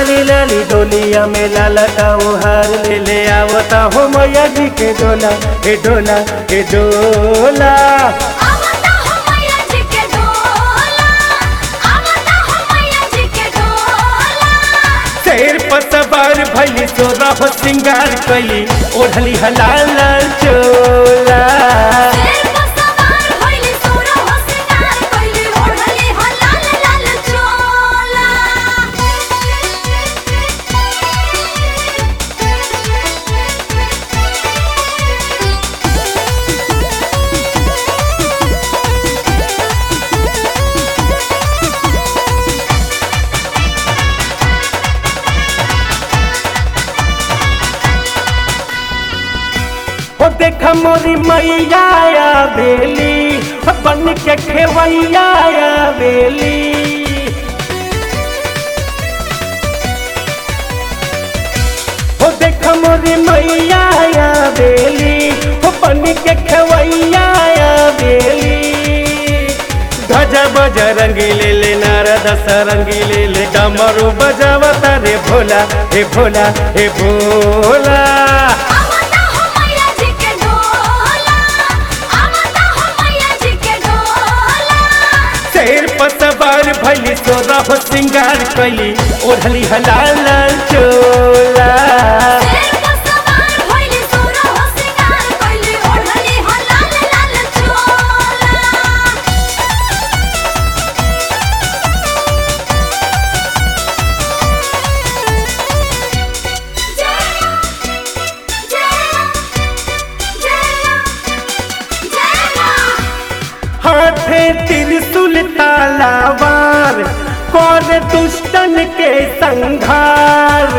लाली लाली डोलिया में लाला का हार ले ले आवता हो मैया जी के डोला हे डोला हे डोला। आवता हो मैया जी के डोला, आवता हो मैया जी के डोला। शेर पर सवार भइली सोरा हो सिंगार कैली ओढ़ली हलाल लाल चोला। शेर पर सवार भइली सोरा हो सिंगार कइली ओढ़ली ह लाल लाल चोला। ओ देखा मोरी मैया बेली बन के खेवैया बेली। ओ देखा मोरी मैया बेली बन के खेवैया बेली। ध्वजा बजा रंगीले ले नारद सरंगीले ले कमरू बजावता रे भोला हे भोला हे भोला। आवता हो मैया जी के डोला, आवता हो मैया जी के डोला। शेर पर सवार भइली सोरा हो सिंगार कैली ओढ़ली हलाल लाल चोला। शेर पर सवार भइली सोरा हो सिंगार कइली ओढ़ली ह लाल लाल चोला। हाथे त्रिशूल तलवार कर दुष्टन के संहार।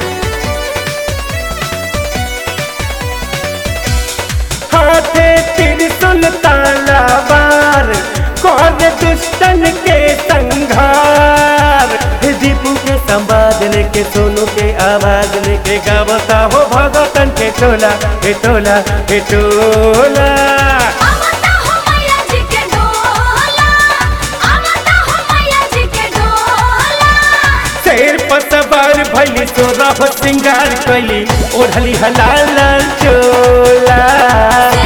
हाथे त्रिशूल तलवार कर दुष्टन के संहार। दीपू के संवाद लेके सोनू के आवाज लेके गावता हो भगतन के टोला हे टोला हे टोला। आवता हो मैया जी के डोला, आवता हो मैया जी के डोला। शेर पर सवार भइली सोरा हो सिंगार कैली ओढ़ली हलाल लाल चोला।